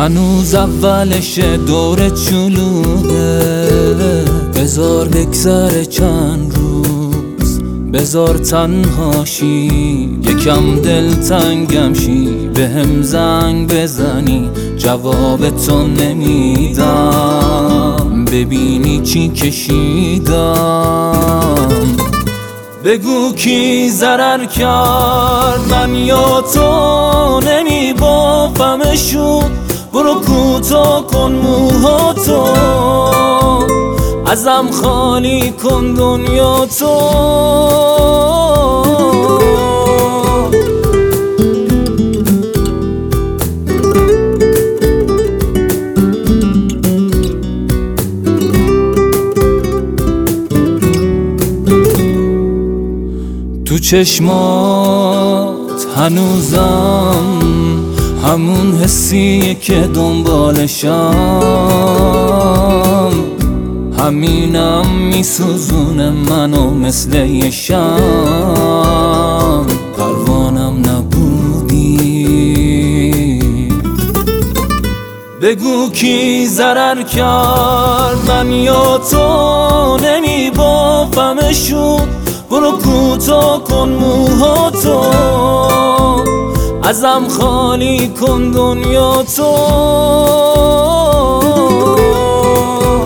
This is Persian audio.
هنوز اولش دور چلوده، بذار بگذره چند روز، بذار تنهاشی یکم دلتنگم شی، بهم زنگ بزنی جواب تو نمیدم، ببینی چی کشیدم. بگو کی ضرر کرد من یا تو، نمیبافمشون. برو کوتاه کن موهاتو، ازم خالی کن دنیا تو. تو چشمات هنوزم همون حسیه که دنبالشم، همینم میسوزونه منو مثل یه شم، پروانم نبودی. بگو کی ضرر کرد من یا تو، نمیبافمشون. برو کوتاه کن موهاتو، ازم خالی کن دنیا تو.